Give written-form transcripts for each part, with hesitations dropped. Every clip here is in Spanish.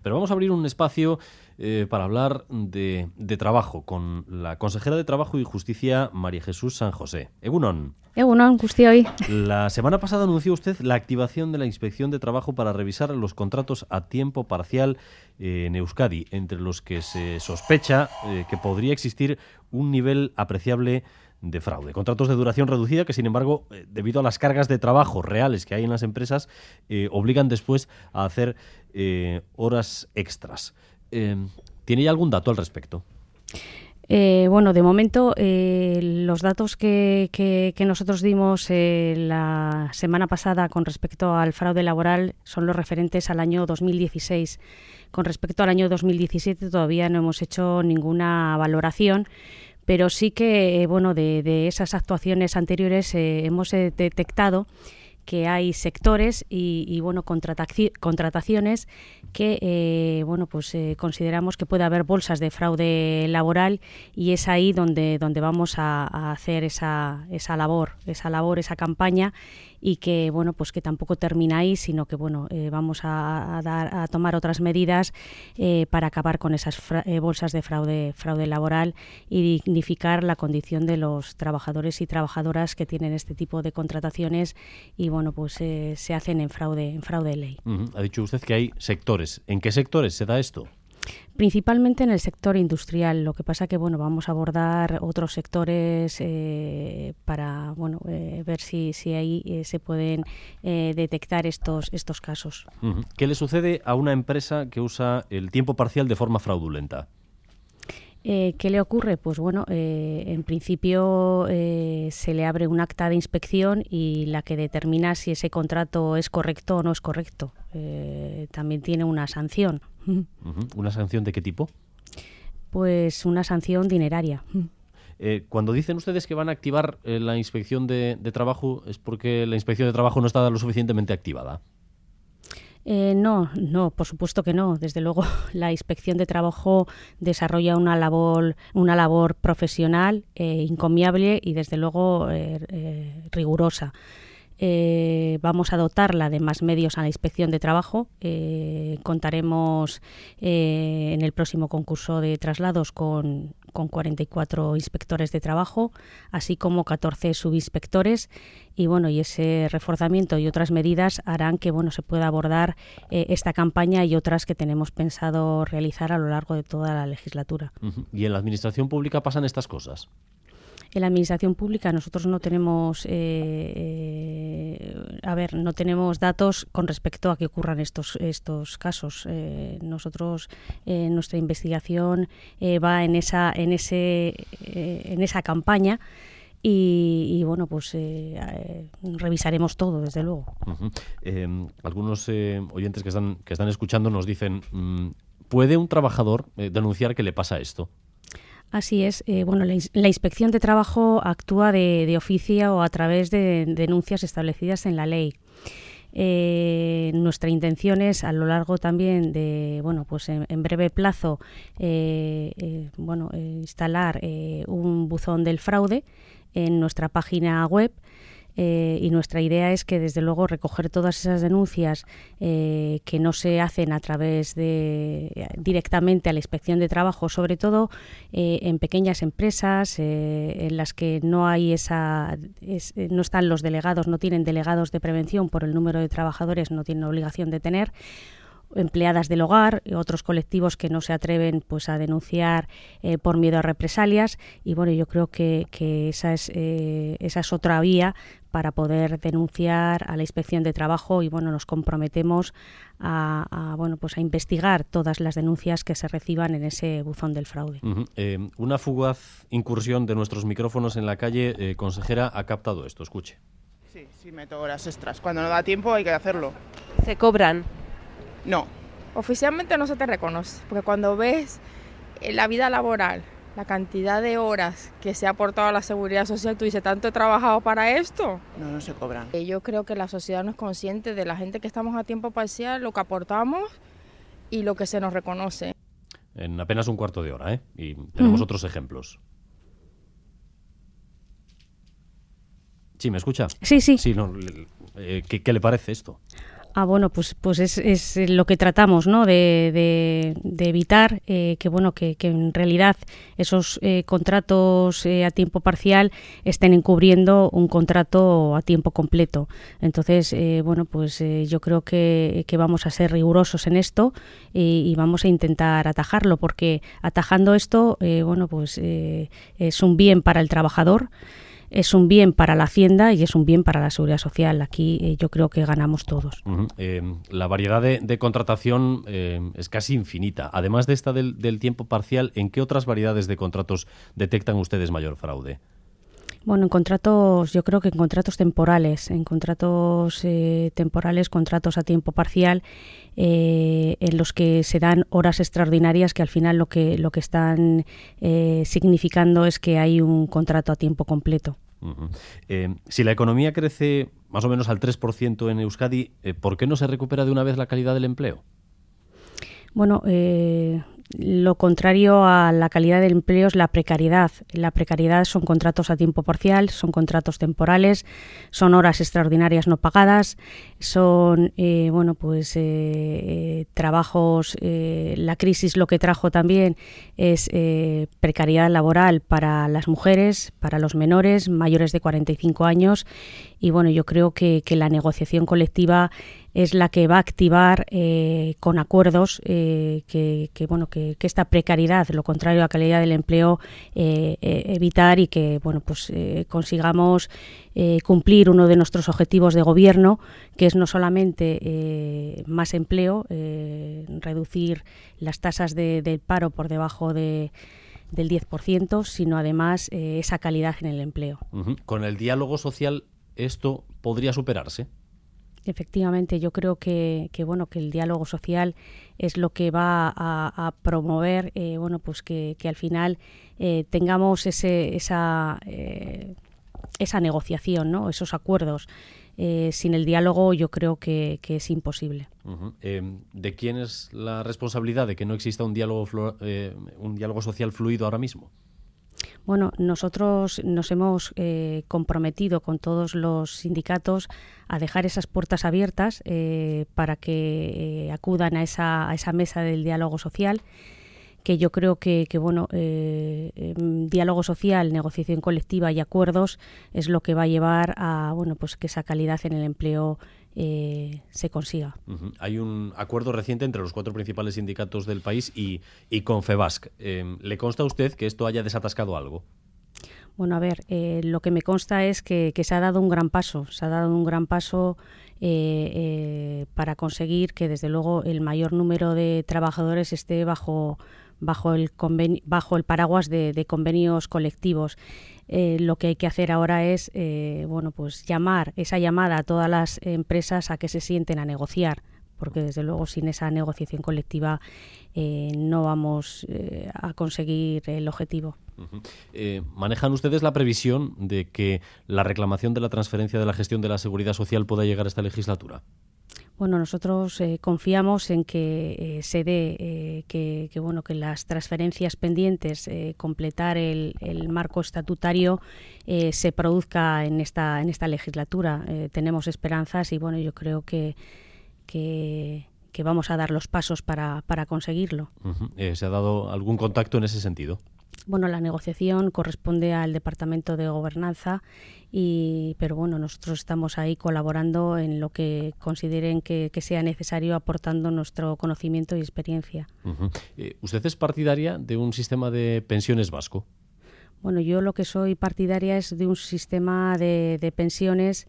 Pero vamos a abrir un espacio para hablar de trabajo con la consejera de Trabajo y Justicia, María Jesús San José. Egunon. Egunon, Guztioi. La semana pasada anunció usted la activación de la Inspección de Trabajo para revisar los contratos a tiempo parcial en Euskadi, entre los que se sospecha que podría existir un nivel apreciable de fraude. Contratos de duración reducida que, sin embargo, debido a las cargas de trabajo reales que hay en las empresas, obligan después a hacer horas extras. ¿Tiene ya algún dato al respecto? Bueno, de momento los datos que nosotros dimos la semana pasada con respecto al fraude laboral son los referentes al año 2016. Con respecto al año 2017 todavía no hemos hecho ninguna valoración, pero sí que de esas actuaciones anteriores hemos detectado que hay sectores y contrataciones que consideramos que puede haber bolsas de fraude laboral, y es ahí donde vamos a hacer esa labor, esa campaña, y que que tampoco termina ahí, sino que vamos a tomar otras medidas para acabar con esas bolsas de fraude laboral y dignificar la condición de los trabajadores y trabajadoras que tienen este tipo de contrataciones y se hacen en fraude de ley. Ha dicho usted que hay sectores. ¿En qué sectores se da esto? Principalmente en el sector industrial. Lo que pasa que vamos a abordar otros sectores para ver si ahí se pueden detectar estos casos. ¿Qué le sucede a una empresa que usa el tiempo parcial de forma fraudulenta? ¿Qué le ocurre? Pues en principio se le abre un acta de inspección y la que determina si ese contrato es correcto o no es correcto. También tiene una sanción. ¿Una sanción de qué tipo? Pues una sanción dineraria. Cuando dicen ustedes que van a activar la inspección de trabajo, ¿es porque la inspección de trabajo no está lo suficientemente activada? No, por supuesto que no. Desde luego, la Inspección de Trabajo desarrolla una labor profesional, encomiable y, desde luego, rigurosa. Vamos a dotarla de más medios a la Inspección de Trabajo. Contaremos en el próximo concurso de traslados con 44 inspectores de trabajo, así como 14 subinspectores, y ese reforzamiento y otras medidas harán que se pueda abordar esta campaña y otras que tenemos pensado realizar a lo largo de toda la legislatura. ¿Y en la administración pública pasan estas cosas? En la administración pública nosotros no tenemos no tenemos datos con respecto a que ocurran estos casos. Nosotros nuestra investigación va en esa campaña y revisaremos todo, desde luego. Algunos oyentes que están escuchando nos dicen, ¿puede un trabajador denunciar que le pasa esto? Así es. La Inspección de Trabajo actúa de oficio o a través de denuncias establecidas en la ley. Nuestra intención es, a lo largo también de, en breve plazo, instalar un buzón del fraude en nuestra página web. Y nuestra idea es que, desde luego, recoger todas esas denuncias que no se hacen a través directamente a la Inspección de Trabajo, sobre todo en pequeñas empresas en las que no están los delegados, no tienen delegados de prevención por el número de trabajadores, no tienen obligación de tener, empleadas del hogar y otros colectivos que no se atreven a denunciar por miedo a represalias, y yo creo que esa es otra vía para poder denunciar a la Inspección de Trabajo, y nos comprometemos a investigar todas las denuncias que se reciban en ese buzón del fraude. Una fugaz incursión de nuestros micrófonos en la calle, consejera, ha captado esto. Escuche. Sí, meto horas extras. Cuando no da tiempo hay que hacerlo. ¿Se cobran? No. Oficialmente no se te reconoce, porque cuando ves la vida laboral, la cantidad de horas que se ha aportado a la seguridad social, tú dices, ¿tanto he trabajado para esto? No se cobran. Yo creo que la sociedad no es consciente de la gente que estamos a tiempo parcial, lo que aportamos y lo que se nos reconoce. En apenas un cuarto de hora, y tenemos otros ejemplos. ¿Sí, me escucha? Sí. ¿Qué le parece esto? Bueno, pues es lo que tratamos, ¿no? De evitar que en realidad esos contratos a tiempo parcial estén encubriendo un contrato a tiempo completo. Entonces, yo creo que vamos a ser rigurosos en esto y vamos a intentar atajarlo, porque atajando esto, es un bien para el trabajador, es un bien para la Hacienda y es un bien para la Seguridad Social. Aquí yo creo que ganamos todos. La variedad de contratación es casi infinita. Además de esta del tiempo parcial, ¿en qué otras variedades de contratos detectan ustedes mayor fraude? Bueno, yo creo que en contratos temporales, contratos a tiempo parcial, en los que se dan horas extraordinarias que al final lo que están significando es que hay un contrato a tiempo completo. Si la economía crece más o menos al 3% en Euskadi, ¿por qué no se recupera de una vez la calidad del empleo? Bueno, lo contrario a la calidad del empleo es la precariedad. La precariedad son contratos a tiempo parcial, son contratos temporales, son horas extraordinarias no pagadas, son trabajos. La crisis lo que trajo también es precariedad laboral para las mujeres, para los menores mayores de 45 años. Y bueno, yo creo que la negociación colectiva es la que va a activar con acuerdos que esta precariedad, lo contrario a la calidad del empleo, evitar y que consigamos cumplir uno de nuestros objetivos de gobierno, que es no solamente más empleo, reducir las tasas del paro por debajo del 10%, sino además esa calidad en el empleo. Con el diálogo social, ¿esto podría superarse? Efectivamente, yo creo que el diálogo social es lo que va a promover que al final tengamos esa negociación, ¿no? Esos acuerdos. Sin el diálogo yo creo que es imposible. ¿De quién es la responsabilidad de que no exista un diálogo social fluido ahora mismo? Bueno, nosotros nos hemos comprometido con todos los sindicatos a dejar esas puertas abiertas para que acudan a esa mesa del diálogo social, que yo creo que diálogo social, negociación colectiva y acuerdos es lo que va a llevar a que esa calidad en el empleo se consiga. Hay un acuerdo reciente entre los 4 principales sindicatos del país y Confebask. ¿Le consta a usted que esto haya desatascado algo? Bueno, a ver, lo que me consta es que se ha dado un gran paso. Se ha dado un gran paso para conseguir que, desde luego, el mayor número de trabajadores esté bajo el paraguas de convenios colectivos. Lo que hay que hacer ahora es llamar esa llamada a todas las empresas a que se sienten a negociar, porque desde luego sin esa negociación colectiva no vamos a conseguir el objetivo. ¿Manejan ustedes la previsión de que la reclamación de la transferencia de la gestión de la seguridad social pueda llegar a esta legislatura? Bueno, nosotros confiamos en que se dé que las transferencias pendientes, completar el marco estatutario, se produzca en esta legislatura. Tenemos esperanzas y yo creo que vamos a dar los pasos para conseguirlo. ¿Se ha dado algún contacto en ese sentido? Bueno, la negociación corresponde al Departamento de Gobernanza, pero nosotros estamos ahí colaborando en lo que consideren que sea necesario, aportando nuestro conocimiento y experiencia. ¿Usted es partidaria de un sistema de pensiones vasco? Bueno, yo lo que soy partidaria es de un sistema de pensiones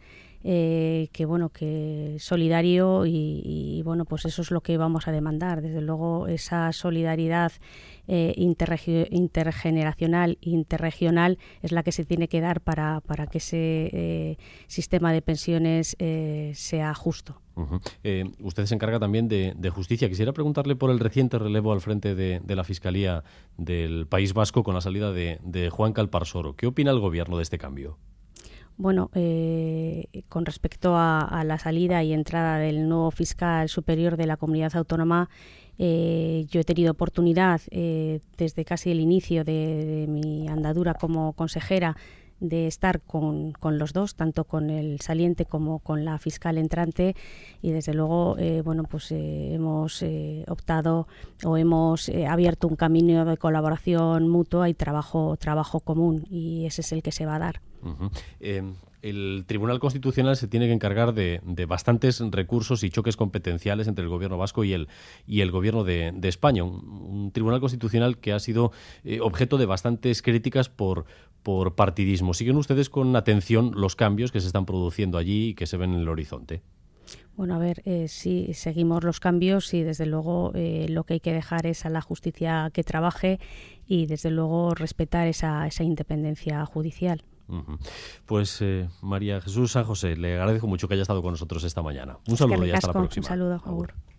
que solidario y eso es lo que vamos a demandar. Desde luego, esa solidaridad intergeneracional, interregional es la que se tiene que dar para que ese sistema de pensiones sea justo. Usted se encarga también de justicia. Quisiera preguntarle por el reciente relevo al frente de la Fiscalía del País Vasco con la salida de Juan Calparsoro. ¿Qué opina el Gobierno de este cambio? Bueno, con respecto a la salida y entrada del nuevo fiscal superior de la comunidad autónoma, yo he tenido oportunidad desde casi el inicio de mi andadura como consejera estar con los dos, tanto con el saliente como con la fiscal entrante, y desde luego hemos optado o hemos abierto un camino de colaboración mutua y trabajo común, y ese es el que se va a dar. Uh-huh. El Tribunal Constitucional se tiene que encargar de bastantes recursos y choques competenciales entre el Gobierno vasco y el Gobierno de España. Un Tribunal Constitucional que ha sido objeto de bastantes críticas por partidismo. ¿Siguen ustedes con atención los cambios que se están produciendo allí y que se ven en el horizonte? Bueno, a ver, sí, seguimos los cambios y desde luego lo que hay que dejar es a la justicia que trabaje y desde luego respetar esa independencia judicial. Uh-huh. Pues María Jesús San José, le agradezco mucho que haya estado con nosotros esta mañana. Un saludo y hasta la próxima. Un saludo, Agur.